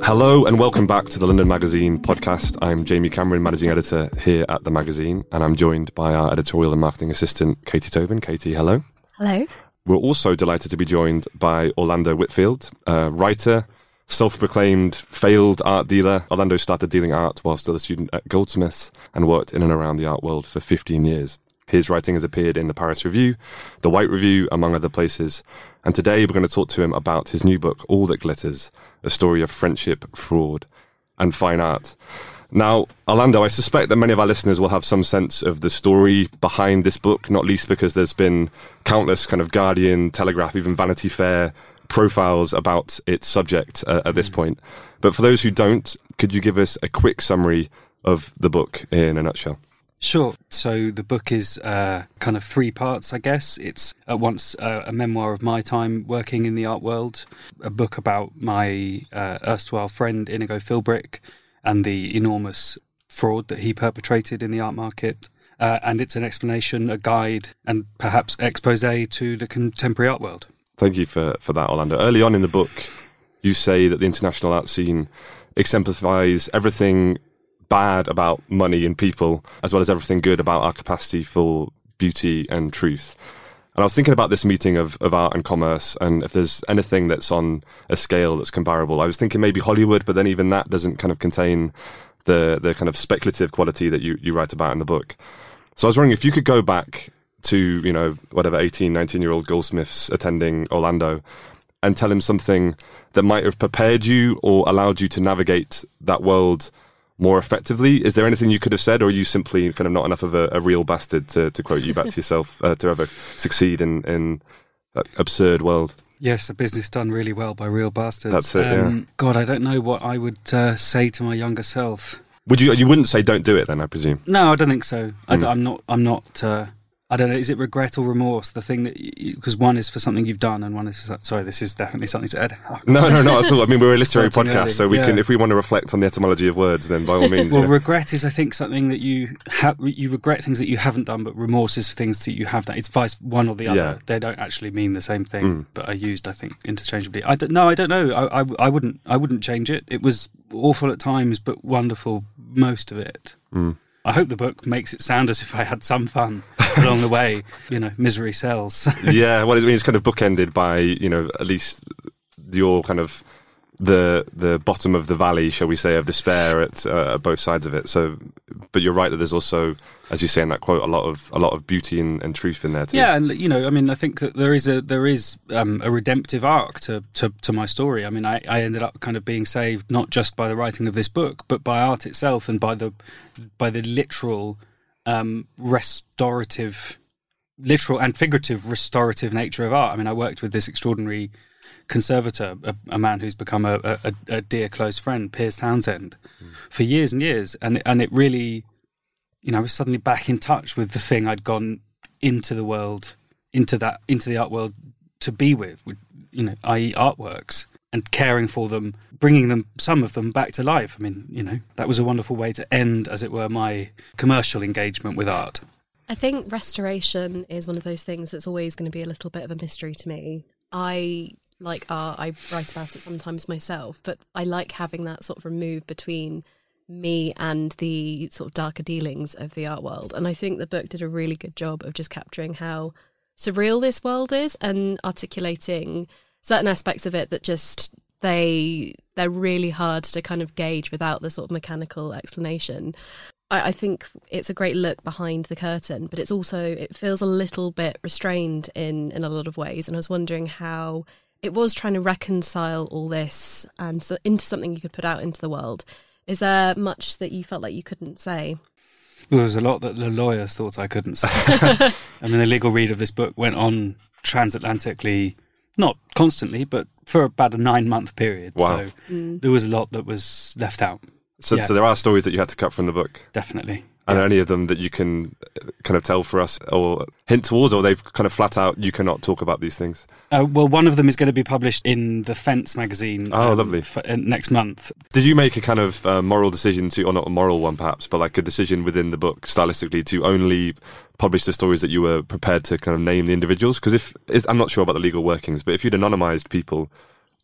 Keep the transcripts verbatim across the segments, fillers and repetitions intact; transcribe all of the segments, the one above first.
Hello and welcome back to the London Magazine podcast. I'm Jamie Cameron, managing editor here at the magazine, and I'm joined by our editorial and marketing assistant, Katie Tobin. Katie, hello. Hello. We're also delighted to be joined by Orlando Whitfield, a writer, self-proclaimed failed art dealer. Orlando started dealing art while still a student at Goldsmiths and worked in and around the art world for fifteen years. His writing has appeared in the Paris Review, the White Review, among other places. And today we're going to talk to him about his new book, All That Glitters, a story of friendship, fraud, and fine art. Now, Orlando, I suspect that many of our listeners will have some sense of the story behind this book, not least because there's been countless kind of Guardian, Telegraph, even Vanity Fair profiles about its subject uh, at this point. But for those who don't, could you give us a quick summary of the book in a nutshell? Sure. So the book is uh, kind of three parts, I guess. It's at once uh, a memoir of my time working in the art world, a book about my uh, erstwhile friend Inigo Philbrick and the enormous fraud that he perpetrated in the art market. Uh, and it's an explanation, a guide, and perhaps expose to the contemporary art world. Thank you for, for that, Orlando. Early on in the book, you say that the international art scene exemplifies everything bad about money and people, as well as everything good about our capacity for beauty and truth. And I was thinking about this meeting of, of art and commerce, and if there's anything that's on a scale that's comparable. I was thinking maybe Hollywood, but then even that doesn't kind of contain the the kind of speculative quality that you, you write about in the book. So I was wondering if you could go back to, you know, whatever eighteen, nineteen-year-old Goldsmiths attending Orlando and tell him something that might have prepared you or allowed you to navigate that world more effectively. Is there anything you could have said, or are you simply kind of not enough of a, a real bastard, to, to quote you back to yourself, uh, to ever succeed in, in that absurd world? Yes, a business done really well by real bastards. That's it, um, yeah. God, I don't know what I would uh, say to my younger self. Would you? You wouldn't say don't do it then, I presume? No, I don't think so. Mm. I d- I'm not, I'm not, uh, I don't know, is it regret or remorse? The thing that, because one is for something you've done and one is for, sorry, this is definitely something to add. Oh, no, no, not at all. I mean, we're a literary Starting podcast, early. so we Yeah. can, if we want to reflect on the etymology of words, then by all means. Well, yeah. regret is, I think, something that you have, you regret things that you haven't done, but remorse is for things that you have done. It's vice one or the other. Yeah. They don't actually mean the same thing, Mm. but are used, I think, interchangeably. I don't, no, I don't know. I, I, I wouldn't, I wouldn't change it. It was awful at times, but wonderful most of it. Mm. I hope the book makes it sound as if I had some fun along the way. You know, misery sells. Yeah, well, I mean, it's kind of bookended by, you know, at least your kind of the the bottom of the valley, shall we say, of despair at uh, both sides of it. So, but you're right that there's also, as you say in that quote, a lot of a lot of beauty and, and truth in there too. Yeah, and you know, I mean, I think that there is a there is um, a redemptive arc to, to, to my story. I mean, I, I ended up kind of being saved not just by the writing of this book, but by art itself and by the by the literal um, restorative, literal and figurative restorative nature of art. I mean, I worked with this extraordinary conservator, a, a man who's become a, a, a dear close friend, Piers Townsend, mm. for years and years, and and it really, you know, I was suddenly back in touch with the thing I'd gone into the world, into that, into the art world to be with, with you know, that is artworks, and caring for them, bringing them, some of them, back to life. I mean, you know, that was a wonderful way to end, as it were, my commercial engagement with art. I think restoration is one of those things that's always going to be a little bit of a mystery to me. I like art, I write about it sometimes myself, but I like having that sort of remove between me and the sort of darker dealings of the art world. And I think the book did a really good job of just capturing how surreal this world is and articulating certain aspects of it that just they they're really hard to kind of gauge without the sort of mechanical explanation. I, I think it's a great look behind the curtain, but it's also, it feels a little bit restrained in in a lot of ways. And I was wondering how it was trying to reconcile all this and so into something you could put out into the world. Is there much that you felt like you couldn't say? Well, there's a lot that the lawyers thought I couldn't say. I mean, the legal read of this book went on transatlantically, not constantly, but for about a nine-month period. Wow. So mm. there was a lot that was left out. So, yeah. so there are stories that you had to cut from the book? Definitely. Are yeah. there any of them that you can kind of tell for us or hint towards, or they've kind of flat out, you cannot talk about these things? Uh, well, one of them is going to be published in the Fence magazine. Oh, um, lovely. For, uh, next month. Did you make a kind of uh, moral decision to, or not a moral one perhaps, but like a decision within the book stylistically to only publish the stories that you were prepared to kind of name the individuals? Because if, I'm not sure about the legal workings, but if you'd anonymised people,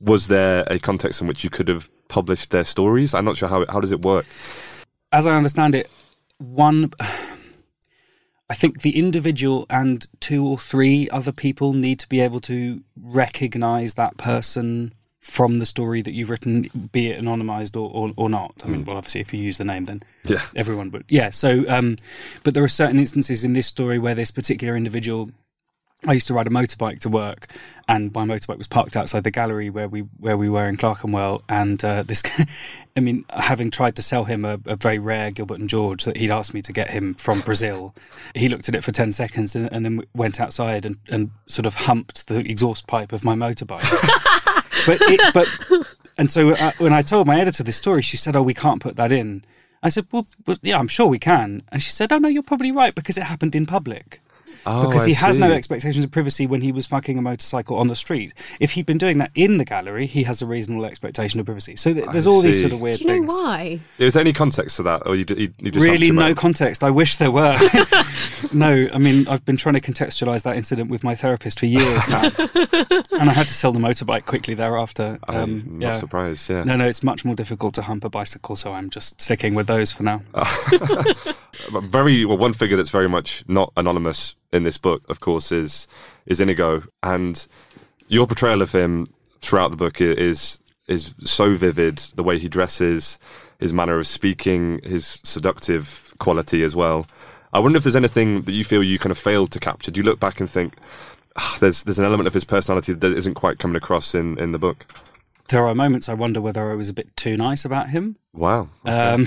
was there a context in which you could have published their stories? I'm not sure how how does it work. As I understand it, one, I think the individual and two or three other people need to be able to recognise that person from the story that you've written, be it anonymised or, or, or not. I mean, well, obviously, if you use the name, then yeah. everyone would. Yeah, so, um, but there are certain instances in this story where this particular individual... I used to ride a motorbike to work, and my motorbike was parked outside the gallery where we where we were in Clerkenwell. And uh, this, I mean, having tried to sell him a, a very rare Gilbert and George that he'd asked me to get him from Brazil, he looked at it for ten seconds and, and then went outside and, and sort of humped the exhaust pipe of my motorbike. but it, but and so uh, when I told my editor this story, she said, "Oh, we can't put that in." I said, "Well, well yeah, I'm sure we can." And she said, "Oh no, you're probably right because it happened in public." Oh, because he I has see. no expectations of privacy when he was fucking a motorcycle on the street. If he'd been doing that in the gallery, he has a reasonable expectation of privacy. So th- there's I all these see. sort of weird Do you know things. why? Is there any context to that, or you, you, you just Really, humped no your context. I wish there were. No, I mean, I've been trying to contextualise that incident with my therapist for years now, and I had to sell the motorbike quickly thereafter. I'm Um, not yeah. surprised. Yeah. No, no, it's much more difficult to hump a bicycle, so I'm just sticking with those for now. But very well. One figure that's very much not anonymous in this book, of course, is is Inigo, and your portrayal of him throughout the book is is so vivid. The way he dresses, his manner of speaking, his seductive quality as well. I wonder if there's anything that you feel you kind of failed to capture. Do you look back and think ah, there's there's an element of his personality that isn't quite coming across in, in the book? There are moments I wonder whether I was a bit too nice about him. Wow. Okay. Um,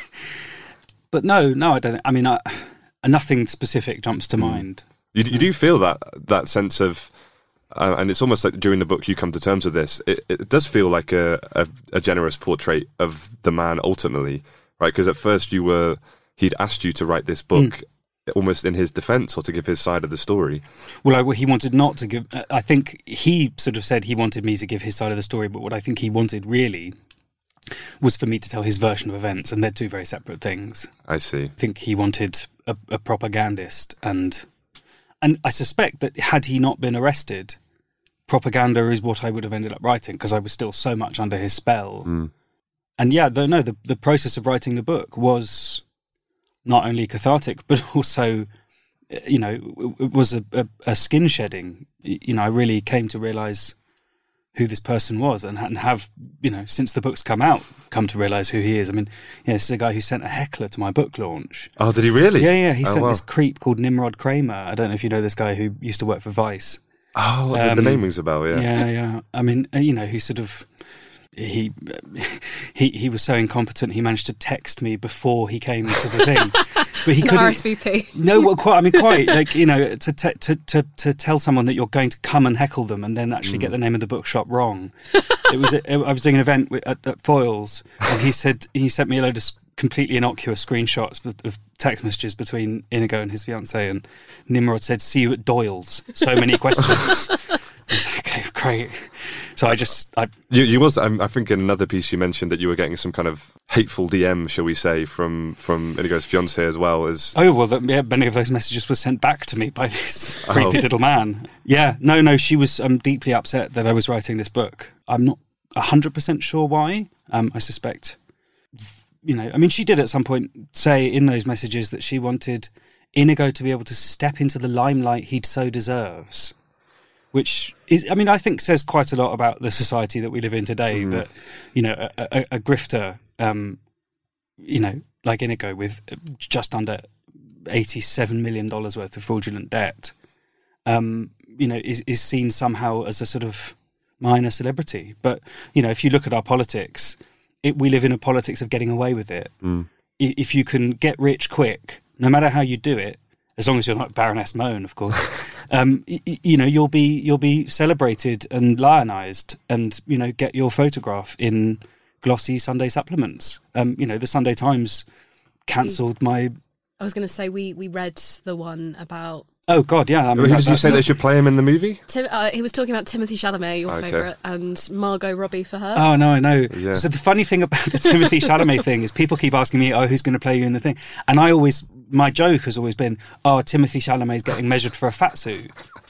but no, no, I don't. Think, I mean, I, nothing specific jumps to mind. You, you do feel that that sense of, uh, and it's almost like during the book you come to terms with this. It, it does feel like a, a, a generous portrait of the man ultimately, right? Because at first you were, he'd asked you to write this book mm. almost in his defence or to give his side of the story. Well, I, he wanted not to give. I think he sort of said he wanted me to give his side of the story, but what I think he wanted really was for me to tell his version of events, and they're two very separate things. I see. I think he wanted a, a propagandist, and and I suspect that had he not been arrested, propaganda is what I would have ended up writing, because I was still so much under his spell. Mm. And yeah, the, no, the the process of writing the book was not only cathartic, but also, you know, it was a, a, a skin shedding. You know, I really came to realise who this person was, and, and have, you know, since the book's come out, come to realise who he is. I mean, yeah, this is a guy who sent a heckler to my book launch. Oh, did he really? Yeah, yeah. He oh, sent wow. this creep called Nimrod Kramer. I don't know if you know this guy who used to work for Vice. Oh, um, the name rings a bell, yeah. Yeah, yeah. I mean, you know, he sort of... He he he was so incompetent. He managed to text me before he came to the thing, but he An couldn't. R S V P. No, well, quite. I mean, quite like, you know, to te- to to to tell someone that you're going to come and heckle them, and then actually mm. get the name of the bookshop wrong. It was. A, I was doing an event with, at, at Foyles, and he said he sent me a load of completely innocuous screenshots of text messages between Inigo and his fiancée, and Nimrod said, "See you at Doyle's." So many questions. I was like, okay, great. So I just, I you, you was. Um, I think in another piece you mentioned that you were getting some kind of hateful D M, shall we say, from from Inigo's fiancée as well as. Oh well, the, yeah, many of those messages were sent back to me by this creepy oh. little man. Yeah, no, no, she was um, deeply upset that I was writing this book. I'm not a hundred percent sure why. Um, I suspect, you know, I mean, she did at some point say in those messages that she wanted Inigo to be able to step into the limelight he so deserves. Which is, I mean, I think says quite a lot about the society that we live in today. Mm. That, you know, a, a, a grifter, um, you know, like Inigo with just under eighty-seven million dollars worth of fraudulent debt, um, you know, is, is seen somehow as a sort of minor celebrity. But, you know, if you look at our politics, it, we live in a politics of getting away with it. Mm. If you can get rich quick, no matter how you do it, as long as you're not Baroness Moan, of course, um, y- you know, you'll be you'll be celebrated and lionised, and you know, get your photograph in glossy Sunday supplements. Um, you know, the Sunday Times cancelled my. I was going to say we we read the one about. Oh God, yeah. I mean, Who that, did you say they should play him in the movie? Tim, uh, he was talking about Timothy Chalamet, your Okay. favourite, and Margot Robbie for her. Oh no, I know. Yeah. So the funny thing about the Timothy Chalamet thing is people keep asking me, "Oh, who's going to play you in the thing?" And I always, my joke has always been, "Oh, Timothy Chalamet's getting measured for a fat suit."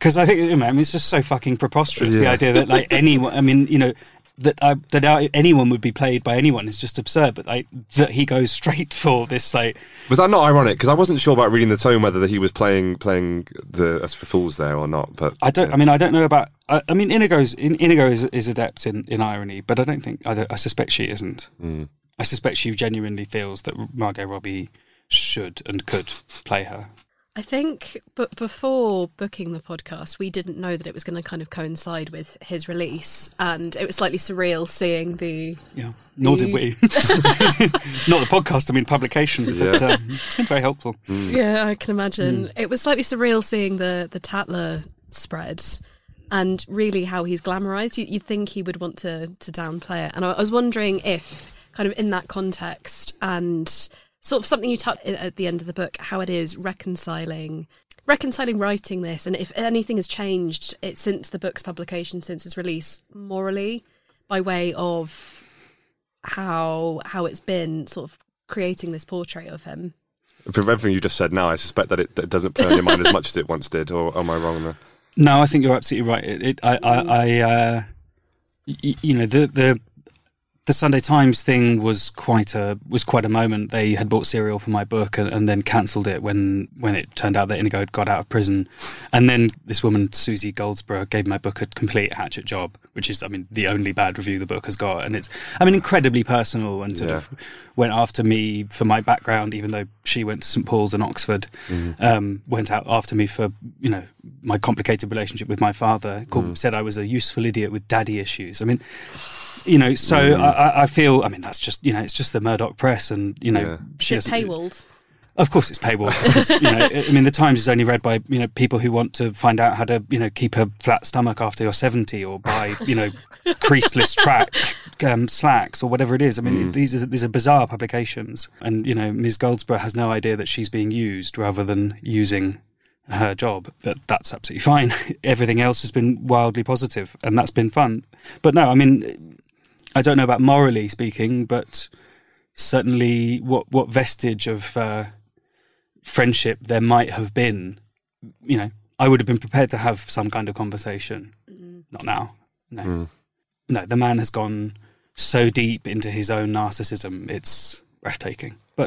Because I think, I mean, it's just so fucking preposterous, Yeah. the idea that, like, anyone, I mean, you know, that I, that I, anyone would be played by anyone is just absurd, but, like, that he goes straight for this, like... Was that not ironic? Because I wasn't sure about reading the tone whether he was playing playing the As for Fools there or not, but... I don't, yeah. I mean, I don't know about... I, I mean, Inigo's, In, Inigo is, is adept in, in irony, but I don't think, I, don't, I suspect she isn't. Mm. I suspect she genuinely feels that Margot Robbie should and could play her. I think, but before booking the podcast, we didn't know that it was going to kind of coincide with his release, and it was slightly surreal seeing the. Yeah, nor the... did we. Not the podcast, I mean publication. But Yeah. um, it's been very helpful. Yeah, I can imagine. Mm. It was slightly surreal seeing the the Tatler spread, and really how he's glamorized. You, you'd think he would want to to downplay it, and I, I was wondering if, kind of in that context, and sort of something you touched at the end of the book, how it is reconciling reconciling writing this, and if anything has changed it since the book's publication, since its release, morally, by way of how how it's been sort of creating this portrait of him. From everything you just said now, I suspect that it, it doesn't play on your mind as much as it once did, or am I wrong there? No, I think you're absolutely right. It, it I, I, I uh, y- you know, the the the Sunday Times thing was quite a was quite a moment. They had bought Serial for my book and, and then cancelled it when when it turned out that Inigo had got out of prison. And then this woman, Susie Goldsborough, gave my book a complete hatchet job, which is, I mean, the only bad review the book has got. And it's, I mean, incredibly personal, and sort Yeah. of went after me for my background, even though she went to St Paul's and Oxford. Mm. Um, went out after me for, you know, my complicated relationship with my father. Called, Mm. said I was a useful idiot with daddy issues. I mean, you know, so mm. I, I feel, I mean, that's just, you know, it's just the Murdoch press, and, you know, Yeah. she Is it doesn't- paywalled? Of course it's paywalled. Because, you know, I mean, the Times is only read by, you know, people who want to find out how to, you know, keep a flat stomach after you're seventy, or buy, you know, creaseless track um, slacks, or whatever it is. I mean, Mm. these are these are bizarre publications, and, you know, Miz Goldsborough has no idea that she's being used rather than using her job, but that's absolutely fine. Everything else has been wildly positive, and that's been fun. But no, I mean, I don't know about morally speaking, but certainly what what vestige of uh, friendship there might have been, you know, I would have been prepared to have some kind of conversation. Mm. Not now. No. Mm. No, the man has gone so deep into his own narcissism, it's breathtaking. But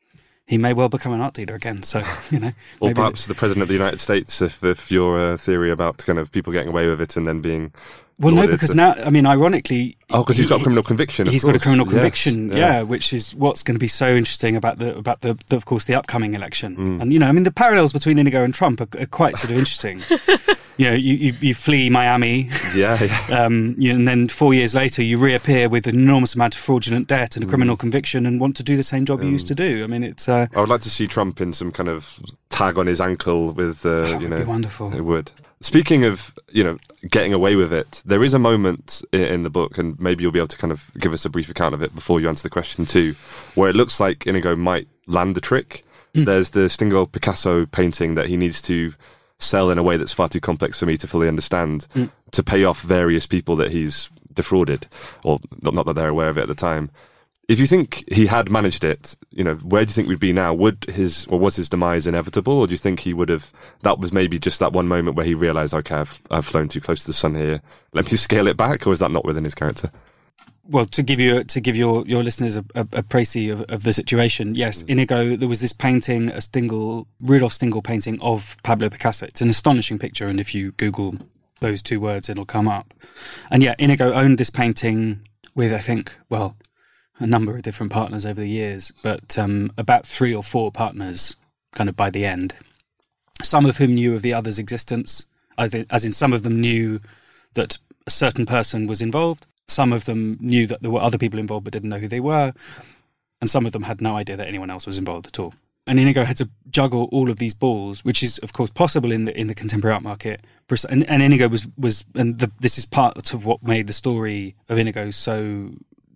he may well become an art dealer again, so, you know. Or maybe perhaps the President of the United States, if, if your uh, theory about kind of people getting away with it and then being... Well, no, lauded because to- now, I mean, ironically... Oh, because he's he- got a criminal conviction, of He's got a course. criminal Yes, conviction, yeah. yeah, which is what's going to be so interesting about the about the, the of course, the upcoming election. Mm. And, you know, I mean, the parallels between Inigo and Trump are, are quite sort of interesting. You know, you, you, you flee Miami, Yeah, yeah. um, you, and then four years later you reappear with an enormous amount of fraudulent debt and a criminal conviction, and want to do the same job you used to do. I mean, it's... Uh, I would like to see Trump in some kind of tag on his ankle with, uh, that you would know... be wonderful. It would. Speaking of, you know, getting away with it, there is a moment i- in the book, and maybe you'll be able to kind of give us a brief account of it before you answer the question too, where it looks like Inigo might land the trick. Mm. There's the Stingel Picasso painting that he needs to sell in a way that's far too complex for me to fully understand, Mm. to pay off various people that he's defrauded, or not, not that they're aware of it at the time. If you think he had managed it, you know, where do you think we'd be now? Would his, or was his demise inevitable, or do you think he would have, that was maybe just that one moment where he realised, okay, I've, I've flown too close to the sun here, let me scale it back, or is that not within his character? Well, to give you to give your, your listeners a, a, a précis of, of the situation, yes, Inigo, there was this painting, a Stingel, Rudolf Stingel painting of Pablo Picasso. It's an astonishing picture, and if you Google those two words, it'll come up. And yeah, Inigo owned this painting with, I think, well, a number of different partners over the years, but um, about three or four partners kind of by the end. Some of whom knew of the other's existence, as in, as in some of them knew that a certain person was involved. Some of them knew that there were other people involved but didn't know who they were. And some of them had no idea that anyone else was involved at all. And Inigo had to juggle all of these balls, which is, of course, possible in the in the contemporary art market. And, and Inigo was, was and the, this is part of what made the story of Inigo so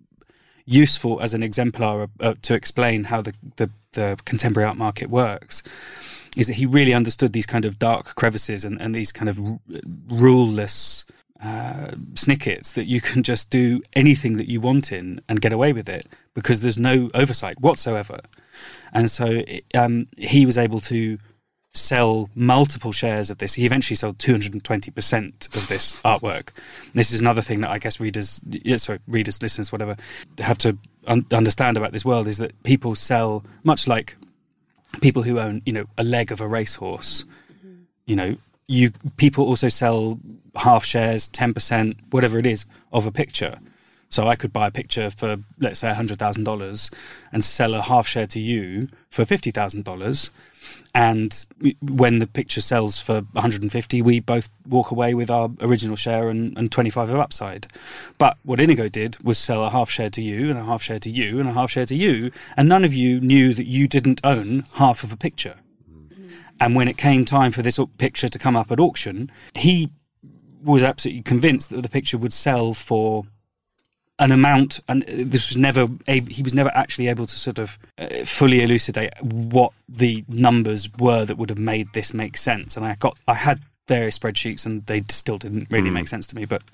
useful as an exemplar uh, to explain how the, the, the contemporary art market works, is that he really understood these kind of dark crevices and, and these kind of r- ruleless uh, snickets that you can just do anything that you want in and get away with it because there's no oversight whatsoever. And so um, he was able to sell multiple shares of this. He eventually sold two hundred twenty percent of this artwork. This is another thing that I guess readers, yeah, sorry, readers, listeners, whatever, have to un- understand about this world, is that people sell, much like people who own, you know, a leg of a racehorse, mm-hmm. you know, you people also sell half shares, ten percent, whatever it is, of a picture. So I could buy a picture for, let's say, one hundred thousand dollars and sell a half share to you for fifty thousand dollars. And when the picture sells for one hundred fifty, we both walk away with our original share and, and twenty-five of upside. But what Inigo did was sell a half share to you and a half share to you and a half share to you, and none of you knew that you didn't own half of a picture. Mm. And when it came time for this picture to come up at auction, he was absolutely convinced that the picture would sell for an amount, and this was never able, he was never actually able to sort of uh, fully elucidate what the numbers were that would have made this make sense. And I got, I had various spreadsheets, and they still didn't really mm. make sense to me. But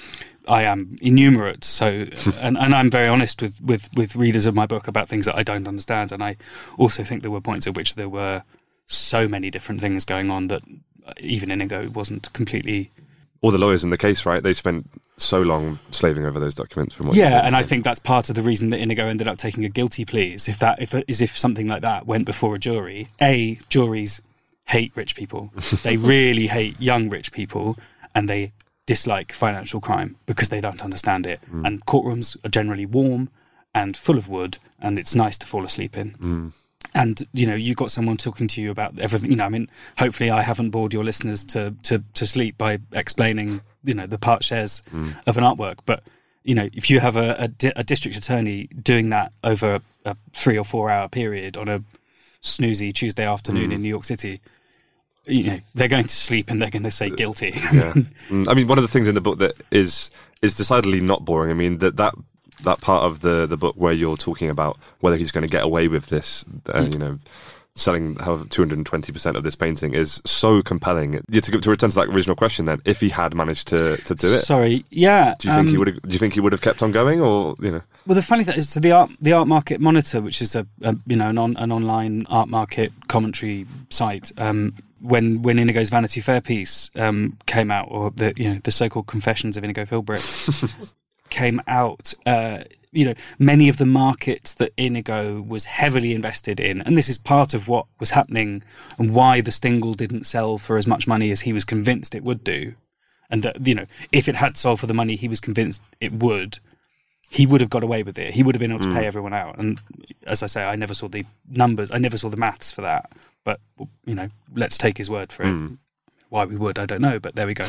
I am innumerate, so and, and I'm very honest with, with with readers of my book about things that I don't understand. And I also think there were points at which there were so many different things going on that even Inigo wasn't completely. All the lawyers in the case, right? They spent so long slaving over those documents. From what yeah, and I think that's part of the reason that Inigo ended up taking a guilty plea. Is if that, if is if something like that went before a jury, a juries hate rich people. They really hate young rich people, and they dislike financial crime because they don't understand it. Mm. And courtrooms are generally warm and full of wood, and it's nice to fall asleep in. Mm. And, you know, you got someone talking to you about everything, you know, I mean, hopefully I haven't bored your listeners to, to, to sleep by explaining, you know, the part shares mm. of an artwork. But, you know, if you have a, a, di- a district attorney doing that over a three or four hour period on a snoozy Tuesday afternoon mm. in New York City, you know, they're going to sleep and they're going to say guilty. Yeah. I mean, one of the things in the book that is is decidedly not boring, I mean, that that that part of the, the book where you're talking about whether he's going to get away with this, uh, you know, selling however two hundred twenty percent of this painting is so compelling. Yeah, to, to return to that original question then, if he had managed to, to do it. Sorry, yeah. Do you think um, he would have, do you think he would have kept on going, or, you know? Well, the funny thing is, so the art the Art Market Monitor, which is a, a you know, an, on, an online art market commentary site, um, when when Inigo's Vanity Fair piece um, came out, or the you know the so-called Confessions of Inigo Philbrick came out, uh, you know, many of the markets that Inigo was heavily invested in, and this is part of what was happening and why the Stingle didn't sell for as much money as he was convinced it would do, and that, you know, if it had sold for the money he was convinced it would, he would have got away with it. He would have been able to mm. pay everyone out. And as I say, I never saw the numbers, I never saw the maths for that, but, you know, let's take his word for it. Mm. Why we would, I don't know, but there we go.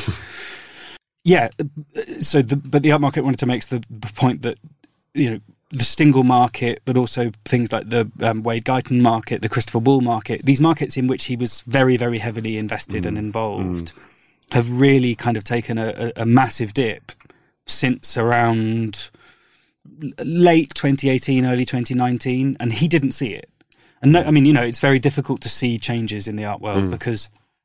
Yeah, so the, but the Art Market Monitor makes the point that, you know, the Stingle market, but also things like the um, Wade Guyton market, the Christopher Wool market, these markets in which he was very, very heavily invested mm. and involved, mm. have really kind of taken a, a massive dip since around late twenty eighteen, early twenty nineteen, and he didn't see it. And no, I mean, you know, it's very difficult to see changes in the art world mm. because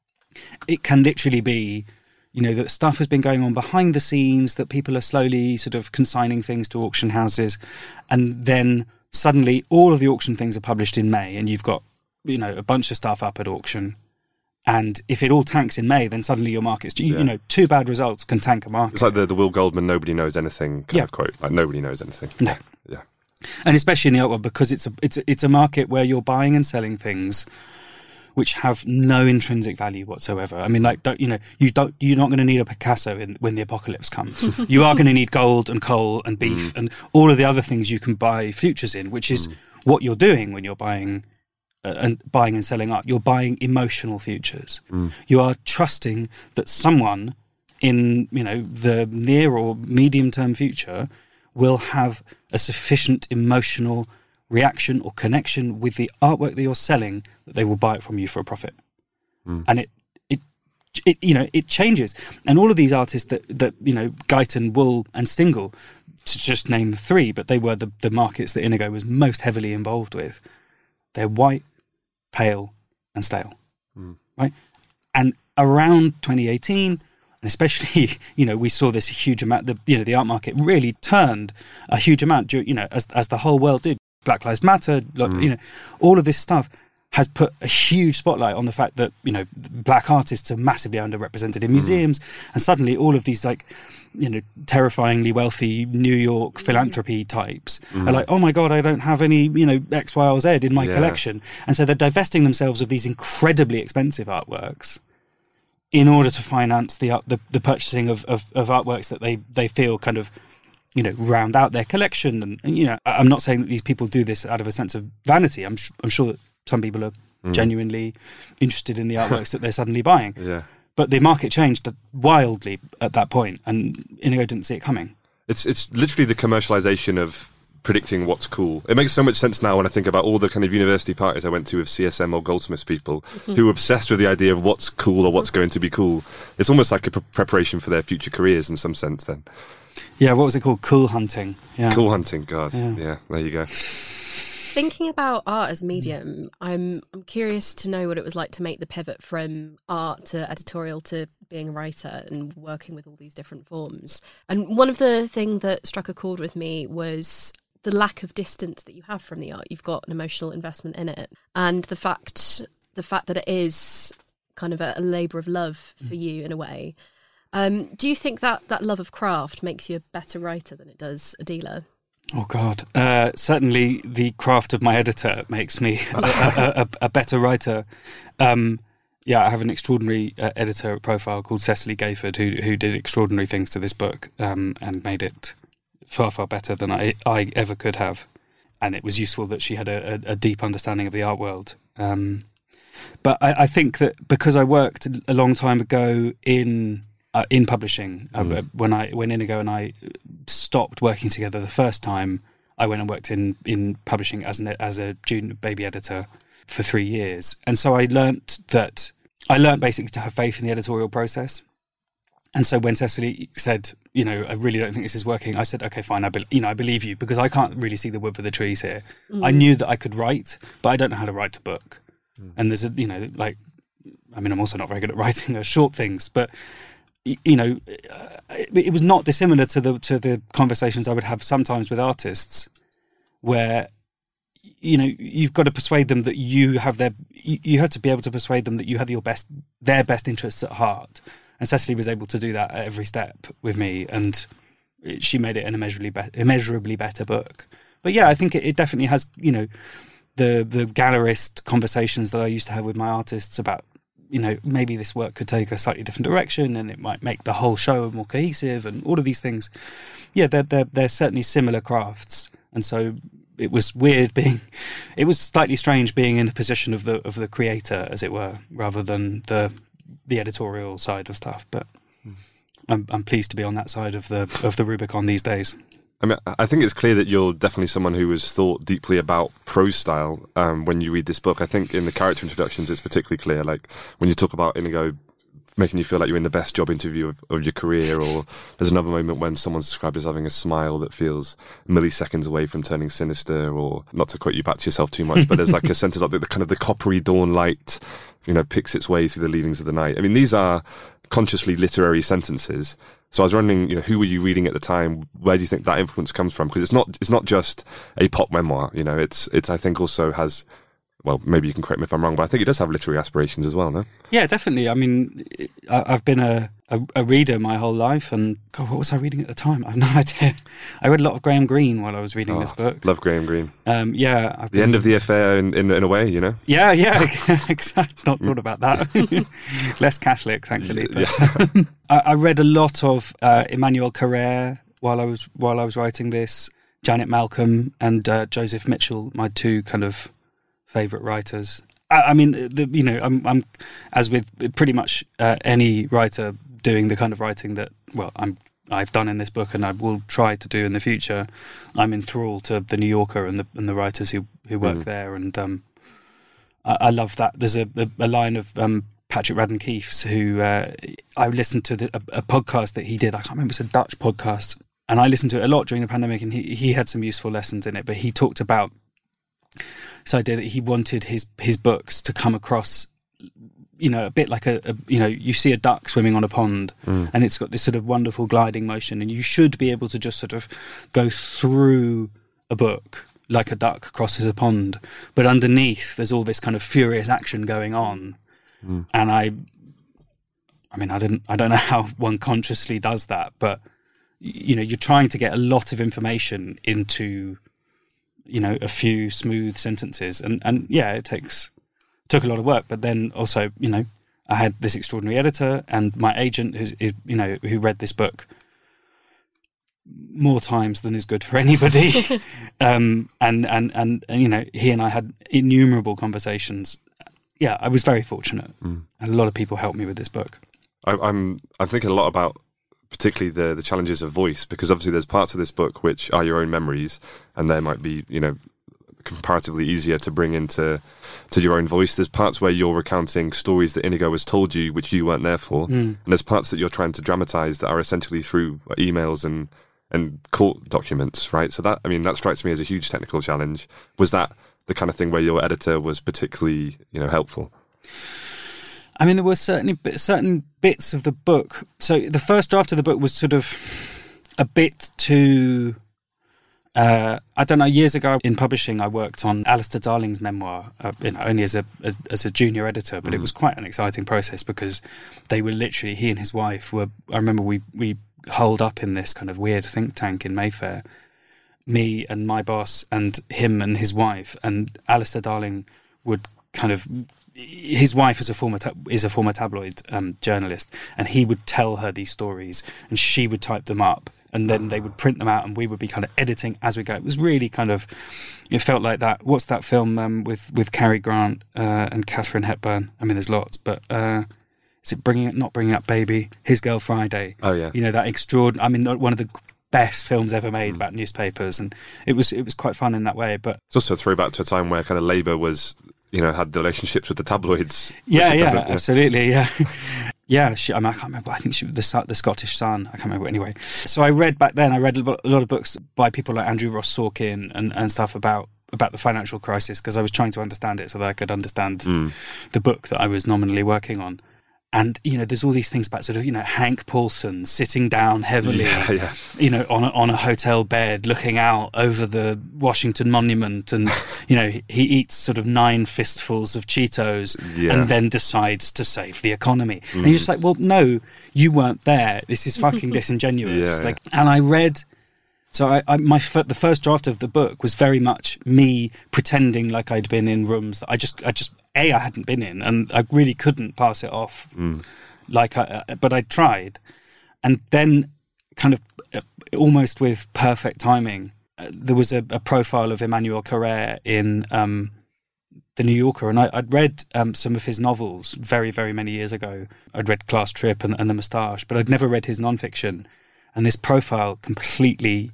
it can literally be, you know, that stuff has been going on behind the scenes, that people are slowly sort of consigning things to auction houses, and then suddenly all of the auction things are published in May, and you've got, you know, a bunch of stuff up at auction. And if it all tanks in May, then suddenly your market's, you, yeah. you know, two bad results can tank a market. It's like the, the Will Goldman "nobody knows anything" kind yeah. of quote. Like, nobody knows anything. No. Yeah. And especially in the art world, because it's a it's a, it's a market where you're buying and selling things which have no intrinsic value whatsoever. I mean, like, don't, you know, you don't, you're not going to need a Picasso in, when the apocalypse comes. You are going to need gold and coal and beef mm. and all of the other things you can buy futures in, which is mm. what you're doing when you're buying uh, and buying and selling art. You're buying emotional futures. Mm. You are trusting that someone in, you know, the near or medium term future will have a sufficient emotional reaction or connection with the artwork that you're selling that they will buy it from you for a profit. Mm. And it, it, it, you know, it changes. And all of these artists that, that you know, Guyton, Wool and Stingle, to just name three, but they were the, the markets that Inigo was most heavily involved with. They're white, pale and stale, mm. right? And around twenty eighteen, and especially, you know, we saw this huge amount, the, you know, the art market really turned a huge amount, you know, as as the whole world did. Black Lives Matter, like, mm. you know, all of this stuff has put a huge spotlight on the fact that, you know, black artists are massively underrepresented in museums, mm. and suddenly all of these, like, you know, terrifyingly wealthy New York philanthropy types mm. are like, oh my God, I don't have any, you know, X, Y, or Z in my yeah. collection. And so they're divesting themselves of these incredibly expensive artworks in order to finance the the, the purchasing of, of, of artworks that they, they feel kind of, you know, round out their collection. And, and, you know, I'm not saying that these people do this out of a sense of vanity. I'm, I'm sure that some people are mm. genuinely interested in the artworks that they're suddenly buying. Yeah. But the market changed wildly at that point, and Inigo didn't see it coming. It's it's literally the commercialization of predicting what's cool. It makes so much sense now when I think about all the kind of university parties I went to with C S M or Goldsmiths people mm-hmm. who are obsessed with the idea of what's cool or what's going to be cool. It's almost like a pre- preparation for their future careers in some sense then. Yeah, what was it called? Cool hunting. Yeah. Cool hunting, God. Yeah. yeah, there you go. Thinking about art as a medium, I'm I'm curious to know what it was like to make the pivot from art to editorial to being a writer and working with all these different forms. And one of the things that struck a chord with me was the lack of distance that you have from the art. You've got an emotional investment in it, and the fact the fact that it is kind of a, a labour of love for you in a way. Um, do you think that that love of craft makes you a better writer than it does a dealer? Oh, God. Uh, certainly the craft of my editor makes me a, a, a, a better writer. Um, yeah, I have an extraordinary uh, editor profile called Cecily Gayford who who did extraordinary things to this book um, and made it far, far better than I, I ever could have. And it was useful that she had a, a, a deep understanding of the art world. Um, but I, I think that because I worked a long time ago in... Uh, in publishing, uh, mm. when I when Inigo and I stopped working together the first time, I went and worked in, in publishing as an as a junior baby editor for three years, and so I learnt that I learnt basically to have faith in the editorial process. And so when Cecily said, you know, I really don't think this is working, I said, okay, fine, I be- you know I believe you because I can't really see the wood for the trees here. Mm. I knew that I could write, but I don't know how to write a book. Mm. And there's a you know like, I mean, I'm also not very good at writing uh, short things, but. You know, it was not dissimilar to the to the conversations I would have sometimes with artists, where you know you've got to persuade them that you have their you have to be able to persuade them that you have your best their best interests at heart. And Cecily was able to do that at every step with me, and she made it an immeasurably be- immeasurably better book. But yeah, I think it, it definitely has you know the the gallerist conversations that I used to have with my artists about. You know, maybe this work could take a slightly different direction and it might make the whole show more cohesive and all of these things. Yeah, they're, they're, they're certainly similar crafts. And so it was weird being, it was slightly strange being in the position of the of the creator, as it were, rather than the the editorial side of stuff. But mm. I'm, I'm pleased to be on that side of the of the Rubicon these days. I mean, I think it's clear that you're definitely someone who has thought deeply about prose style um, when you read this book. I think in the character introductions, it's particularly clear. Like when you talk about Inigo making you feel like you're in the best job interview of, of your career, or there's another moment when someone's described as having a smile that feels milliseconds away from turning sinister, or not to quote you back to yourself too much, but there's like a sense of like the, the kind of the coppery dawn light, you know, picks its way through the leavings of the night. I mean, these are consciously literary sentences. So I was wondering, you know, who were you reading at the time? Where do you think that influence comes from? Because it's not it's not just a pop memoir, you know. It's it's I think also has, well, maybe you can correct me if I'm wrong, but I think it does have literary aspirations as well, no? Yeah, definitely. I mean, I've been a, a, a reader my whole life, and God, what was I reading at the time? I have no idea. I read a lot of Graham Greene while I was reading oh, this book. Love Graham Greene. Um, yeah, I've the been... end of the affair, in, in in a way, you know. Yeah, yeah, exactly. Not thought about that. Less Catholic, thankfully. But, yeah. I, I read a lot of uh, Emmanuel Carrère while I was while I was writing this. Janet Malcolm and uh, Joseph Mitchell, my two kind of favourite writers. I, I mean, the, you know, I'm, I'm as with pretty much uh, any writer doing the kind of writing that, well, I'm I've done in this book and I will try to do in the future. I'm enthralled to the New Yorker and the and the writers who who work mm. there, and um, I, I love that. There's a, a, a line of um, Patrick Radden Keefe's who uh, I listened to the, a, a podcast that he did. I can't remember, it's a Dutch podcast, and I listened to it a lot during the pandemic, and he he had some useful lessons in it. But he talked about this idea that he wanted his his books to come across, you know, a bit like a, a you know, you see a duck swimming on a pond mm. and it's got this sort of wonderful gliding motion, and you should be able to just sort of go through a book like a duck crosses a pond, but underneath there's all this kind of furious action going on. Mm. And I, I mean, I didn't, I don't know how one consciously does that, but you know, you're trying to get a lot of information into, you know, a few smooth sentences, and and yeah, it takes took a lot of work. But then also, you know, I had this extraordinary editor and my agent, who's is, you know, who read this book more times than is good for anybody, um, and, and and and you know, he and I had innumerable conversations. Yeah, I was very fortunate, mm. and a lot of people helped me with this book. I, I'm I'm thinking a lot about particularly the the challenges of voice, because obviously there's parts of this book which are your own memories, and they might be, you know, comparatively easier to bring into to your own voice. There's parts where you're recounting stories that Inigo has told you which you weren't there for, mm. and there's parts that you're trying to dramatize that are essentially through emails and and court documents, right? So that, I mean, that strikes me as a huge technical challenge. Was that the kind of thing where your editor was particularly, you know, helpful? I mean, there were certainly certain bits of the book. So the first draft of the book was sort of a bit too... Uh, I don't know, years ago in publishing, I worked on Alistair Darling's memoir, uh, you know, only as a as, as a junior editor, but mm. it was quite an exciting process because they were literally, he and his wife were, I remember we, we holed up in this kind of weird think tank in Mayfair, me and my boss and him and his wife, and Alistair Darling would kind of, his wife is a former ta- is a former tabloid um, journalist, and he would tell her these stories and she would type them up. And then they would print them out and we would be kind of editing as we go. It was really kind of, it felt like that. What's that film um, with, with Cary Grant uh, and Katharine Hepburn? I mean, there's lots, but uh, is it bringing it, not Bringing Up Baby? His Girl Friday. Oh, yeah. You know, that extraordinary, I mean, one of the best films ever made mm. about newspapers. And it was it was quite fun in that way. But it's also a throwback to a time where kind of Labour was, you know, had the relationships with the tabloids. Yeah, yeah, yeah, absolutely, yeah. Yeah, she, I, mean, I can't remember. I think she was the, the Scottish Sun. I can't remember anyway. So I read back then. I read a lot of books by people like Andrew Ross Sorkin and, and stuff about about the financial crisis, because I was trying to understand it so that I could understand mm. the book that I was nominally working on. And, you know, there's all these things about sort of, you know, Hank Paulson sitting down heavily, yeah, yeah. you know, on a, on a hotel bed, looking out over the Washington Monument. And, you know, he eats sort of nine fistfuls of Cheetos yeah. and then decides to save the economy. Mm. And you're just like, well, no, you weren't there. This is fucking disingenuous. yeah, like, yeah. And I read... So I, I, my the first draft of the book was very much me pretending like I'd been in rooms that I just, I just, A, I hadn't been in, and I really couldn't pass it off. Mm. Like, I, but I tried, and then, kind of, uh, almost with perfect timing, uh, there was a, a profile of Emmanuel Carrère in um, the New Yorker, and I, I'd read um, some of his novels very, very many years ago. I'd read Class Trip and, and The Moustache, but I'd never read his nonfiction, and this profile completely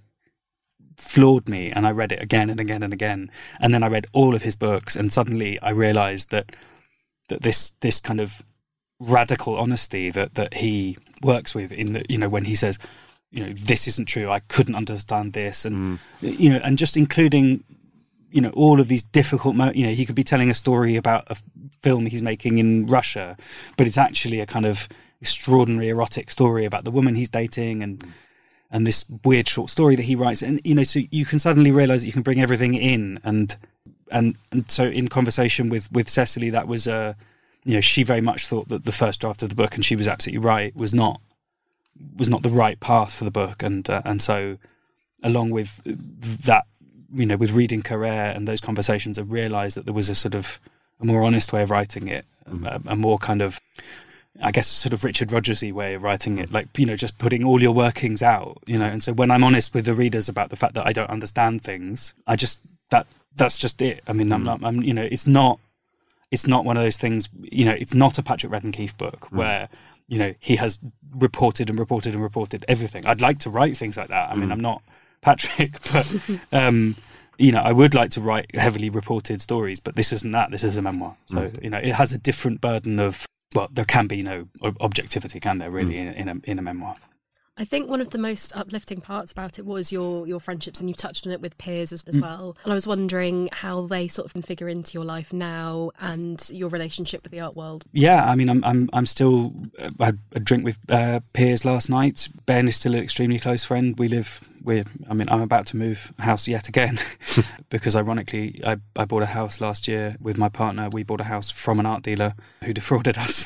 floored me, and I read it again and again and again, and then I read all of his books, and suddenly I realized that that this this kind of radical honesty that that he works with in the, you know, when he says, you know, this isn't true, I couldn't understand this, and mm. you know, and just including, you know, all of these difficult mo- you know, he could be telling a story about a film he's making in Russia, but it's actually a kind of extraordinary erotic story about the woman he's dating, and mm. and this weird short story that he writes. And, you know, so you can suddenly realise that you can bring everything in. And and and so in conversation with, with Cecily, that was, uh, you know, she very much thought that the first draft of the book, and she was absolutely right, was not was not the right path for the book. And uh, and so along with that, you know, with reading Carrère and those conversations, I realised that there was a sort of a more honest way of writing it, mm. a, a more kind of... I guess sort of Richard Rodgers-y way of writing it, like, you know, just putting all your workings out, you know. And so when I'm honest with the readers about the fact that I don't understand things, I just, that, that's just it. I mean, mm. I'm not, I'm, you know, it's not, it's not one of those things, you know, it's not a Patrick Redden-Keefe book mm. where, you know, he has reported and reported and reported everything. I'd like to write things like that. I mm. mean, I'm not Patrick, but, um, you know, I would like to write heavily reported stories, but this isn't that. This is a memoir. So, mm. you know, it has a different burden of, well, there can be no objectivity, can there, really, mm. in, in, a, in a memoir? I think one of the most uplifting parts about it was your your friendships, and you've touched on it with Piers as, as mm. well. And I was wondering how they sort of figure into your life now and your relationship with the art world. Yeah, I mean, I'm I'm I'm still. I had a drink with uh, Piers last night. Ben is still an extremely close friend. We live we're. I mean, I'm about to move house yet again because, ironically, I, I bought a house last year with my partner. We bought a house from an art dealer who defrauded us.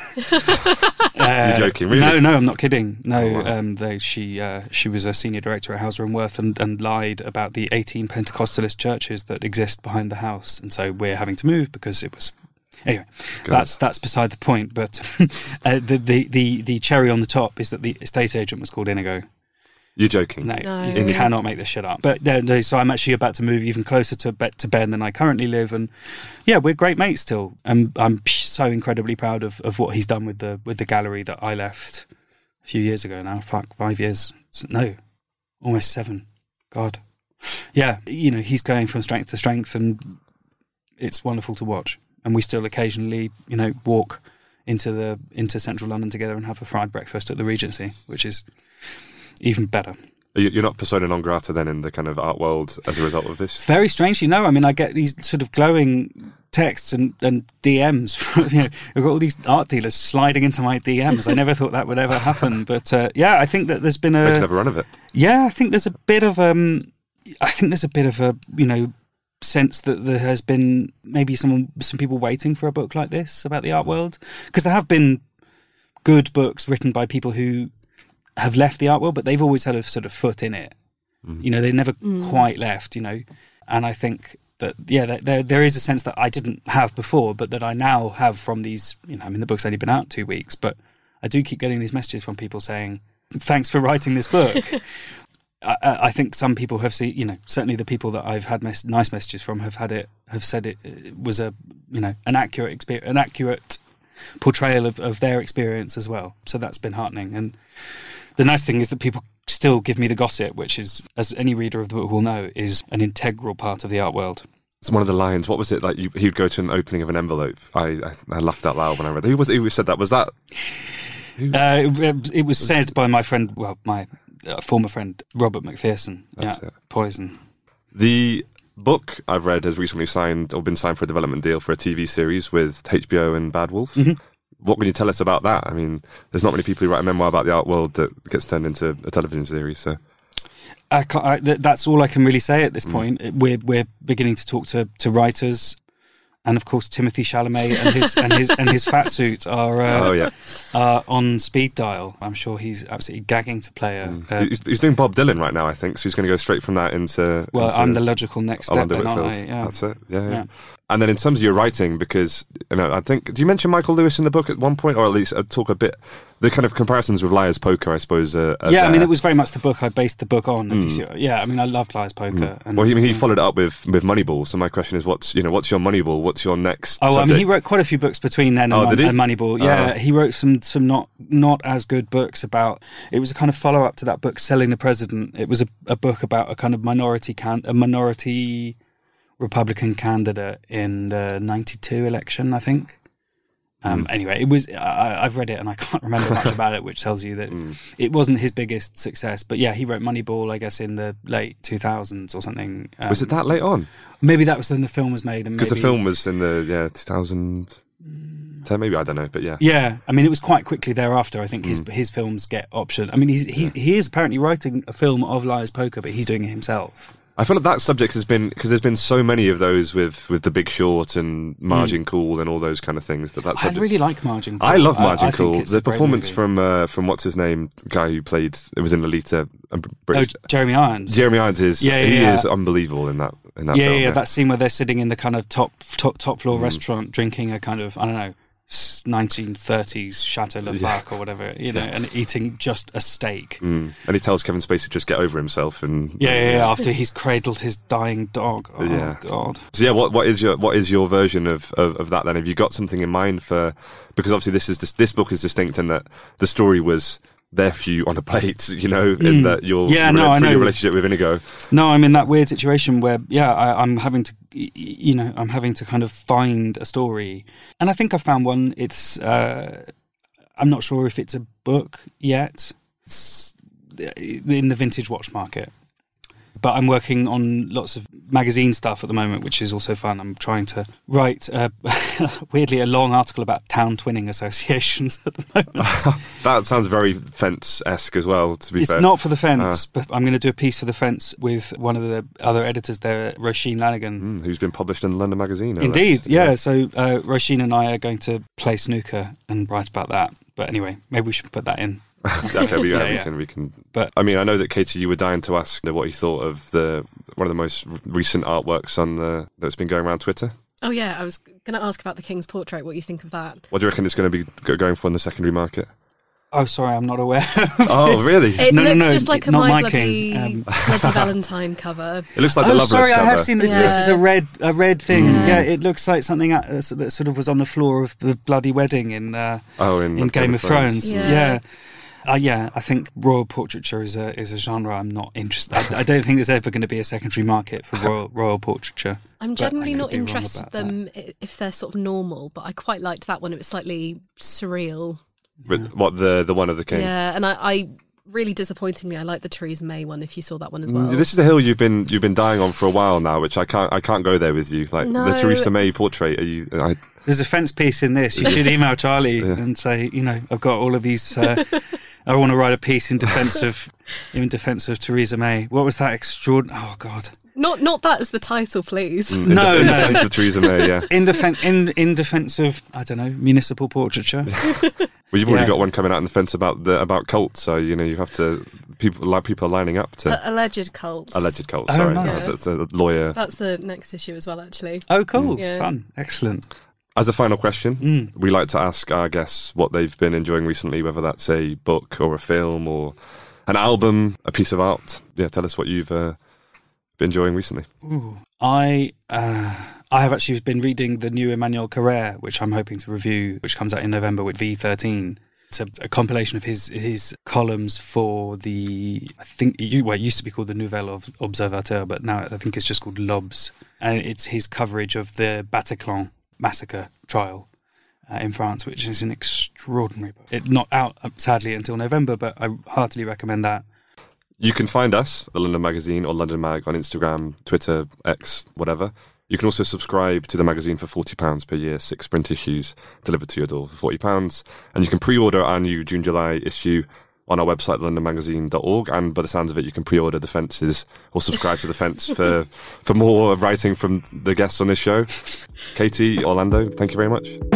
uh, You're joking, really? No, no, I'm not kidding. No, Oh, wow. um, they, she uh, she was a senior director at Hauser and Wirth and, and lied about the eighteen Pentecostalist churches that exist behind the house, and so we're having to move because it was. Anyway, Good. that's that's beside the point. But uh, the, the the the cherry on the top is that the estate agent was called Inigo. You're joking. No, No. you In- cannot make this shit up. But no, no, so I'm actually about to move even closer to Be- to Ben than I currently live, and yeah, we're great mates still. And I'm so incredibly proud of, of what he's done with the with the gallery that I left a few years ago now. Fuck, five years? No, almost seven. God, yeah. You know, he's going from strength to strength, and it's wonderful to watch. And we still occasionally, you know, walk into the into central London together and have a fried breakfast at the Regency, which is even better. You- You're not persona non grata then in the kind of art world as a result of this? Very strangely, no. I mean, I get these sort of glowing texts and, and D Ms. From, you know, I've got all these art dealers sliding into my D Ms. I never thought that would ever happen. But uh, yeah, I think that there's been Make a another run of it. yeah. I think there's a bit of um. I think there's a bit of a you know sense that there has been maybe some some people waiting for a book like this about the art world, because there have been good books written by people who have left the art world, but they've always had a sort of foot in it. Mm. You know, they never Mm. quite left. You know, and I think that yeah, there, there there is a sense that I didn't have before, but that I now have from these. You know, I mean, the book's only been out two weeks, but I do keep getting these messages from people saying, "Thanks for writing this book." I, I think some people have seen, you know, certainly the people that I've had mes- nice messages from have had it, have said it, it was a, you know, an accurate experience, an accurate portrayal of, of their experience as well. So that's been heartening. And the nice thing is that people still give me the gossip, which is, as any reader of the book will know, is an integral part of the art world. It's one of the lines. What was it like? You, he'd go to an opening of an envelope. I, I, I laughed out loud when I read it. Who was it who said that? Was that? Who? Uh, it, it was said by my friend, well, my uh, former friend, Robert McPherson. That's yeah, it. Poison. The book I've read has recently signed or been signed for a development deal for a T V series with H B O and Bad Wolf. Mm-hmm. What can you tell us about that? I mean, there's not many people who write a memoir about the art world that gets turned into a television series. So I can't, I, th- that's all I can really say at this Mm. point. We're we're beginning to talk to, to writers, and of course Timothy Chalamet and his and his and his fat suit are uh, oh yeah, are on speed dial. I'm sure he's absolutely gagging to play a. Mm. a he's, he's doing Bob Dylan right now, I think. So he's going to go straight from that into. well, into I'm the logical next step, Orlando then, aren't I? Whitfield. Yeah. That's it. Yeah, yeah. Yeah. And then in terms of your writing, because you know, I think, do you mention Michael Lewis in the book at one point, or at least uh, talk a bit the kind of comparisons with Liar's Poker, I suppose. Uh, are Yeah, I mean, there. it was very much the book I based the book on. If you Mm. see, yeah, I mean, I loved Liar's Poker. Mm. And, Well, I mean, he yeah. followed it up with with Moneyball. So my question is, what's you know, what's your Moneyball? What's your next? Oh, I subject? mean, he wrote quite a few books between then and, Oh, Mon- did he? and Moneyball. Yeah, Oh. he wrote some some not not as good books about. It was a kind of follow up to that book, Selling the President. It was a, a book about a kind of minority can a minority Republican candidate in the ninety-two election, I think. Um, Mm. Anyway, it was. I, I've read it and I can't remember much about it, which tells you that Mm. it wasn't his biggest success. But yeah, he wrote Moneyball, I guess, in the late two thousands or something. Um, Was it that late on? Maybe that was when the film was made, and Because the maybe- film was in the yeah two thousand ten, maybe I don't know, but yeah. Yeah, I mean, it was quite quickly thereafter. I think his Mm. his films get option. I mean, he's, he he is apparently writing a film of Liar's Poker, but he's doing it himself. I feel like that subject has been because there's been so many of those with with The Big Short and Margin Call and all those kind of things. That that I subject. really like Margin Call. I love I- Margin I think Call. it's The a great performance movie. from uh, from what's his name, guy who played it was in Lolita, uh, oh, British. Jeremy Irons. Jeremy Irons is Yeah, yeah, he yeah. is unbelievable in that in that yeah, film. yeah, that scene where they're sitting in the kind of top top, top floor Mm. restaurant drinking a kind of I don't know s- nineteen thirties Chateau Lavac Yeah. or whatever, you know, Yeah. and eating just a steak. Mm. And he tells Kevin Spacey to just get over himself and Yeah, yeah, yeah, after he's cradled his dying dog. Oh Yeah. God. So yeah, what what is your what is your version of, of, of that then? Have you got something in mind for? Because obviously this is this, this book is distinct in that the story was there for you on a plate, you know, in Mm. that your Yeah, no, I through know. your relationship with Inigo. No, I'm in that weird situation where, yeah, I, I'm having to, y- you know, I'm having to kind of find a story, and I think I found one. It's, uh, I'm not sure if it's a book yet. It's in the vintage watch market. But I'm working on lots of magazine stuff at the moment, which is also fun. I'm trying to write, uh, weirdly, a long article about town twinning associations at the moment. That sounds very Fence-esque as well, to be It's fair. not for the Fence, Uh. but I'm going to do a piece for the Fence with one of the other editors there, Roisin Lanigan. Mm, who's been published in the London Magazine. no Indeed, less. yeah. So uh, Roisin and I are going to play snooker and write about that. But anyway, maybe we should put that in. Okay, we, yeah, Yeah, we yeah. can. We can. But- I mean, I know that Katie, you were dying to ask what you thought of the one of the most recent artworks on the that's been going around Twitter. Oh yeah, I was going to ask about the King's portrait. What you think of that? What do you reckon it's going to be go- going for in the secondary market? Oh, sorry, I'm not aware. Of Oh, this. really? It No, no, looks no, just like a not My my Bloody, king. Um, Bloody Valentine cover. It looks like the Oh, Loveless sorry, cover. I have seen this. Yeah. This is a red, a red thing. Yeah. Yeah, it looks like something uh, that sort of was on the floor of the bloody wedding in uh, Oh, in, in Game of Thrones. Yeah. Yeah. Uh, yeah, I think royal portraiture is a is a genre I'm not interested. I, I don't think there's ever going to be a secondary market for royal royal portraiture. I'm But I generally could not be wrong interested about them i- if they're sort of normal, but I quite liked that one. It was slightly surreal. With, what the the one of the king? Yeah, and I, I really disappointingly, I like the Theresa May one. If you saw that one as well, This is a hill you've been you've been dying on for a while now, which I can't I can't go there with you. Like No. the Theresa May portrait. Are you? I, There's a fence piece in this. You should email Charlie Yeah. and say, you know, I've got all of these. Uh, I want to write a piece in defence of in defence of Theresa May. What was that extraordinary? Oh God. not not that as the title, please. in No, def- in no. defense of Theresa May. Yeah. In defense, in in defence of I don't know municipal portraiture. Well, you've already Yeah. got one coming out in the fence about the about cults, so you know you have to people like people are lining up to Uh, alleged cults. alleged cults. Oh, Sorry, nice. Uh, that's a lawyer. That's the next issue as well, actually. Oh, cool, Yeah. fun, excellent. As a final question, Mm. we like to ask our guests what they've been enjoying recently, whether that's a book or a film or an album, a piece of art. Yeah, tell us what you've uh, been enjoying recently. Ooh. I uh, I have actually been reading the new Emmanuel Carrère, which I'm hoping to review, which comes out in November with V thirteen. It's a, a compilation of his his columns for the I think it, well, it used to be called the Nouvelle Observateur, but now I think it's just called L'Obs, and it's his coverage of the Bataclan massacre trial uh, in France, which is an extraordinary book. It's not out sadly until November, but I heartily recommend that. You can find us, the London Magazine or London Mag, on Instagram, Twitter, X, whatever. You can also subscribe to the magazine for forty pounds per year, six print issues delivered to your door for forty pounds. And you can pre-order our new June-July issue on our website, london magazine dot org. And by the sounds of it, you can pre-order The Fences or subscribe to The Fence for, for more writing from the guests on this show. Katie, Orlando, thank you very much.